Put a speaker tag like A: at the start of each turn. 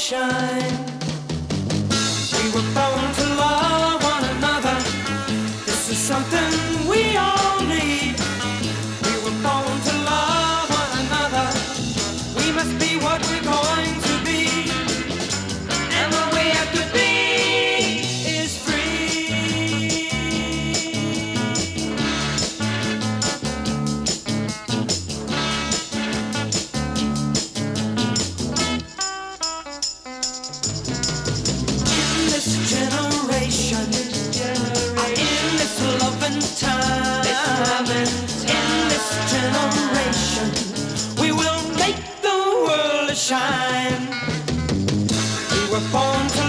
A: shine. We were born to love one another. This is something we all need. We were born to love one another. We must be what we're going to be. And what we have to be is free. In this generation, in this loving time, in this generation, we will make the world shine. We were born to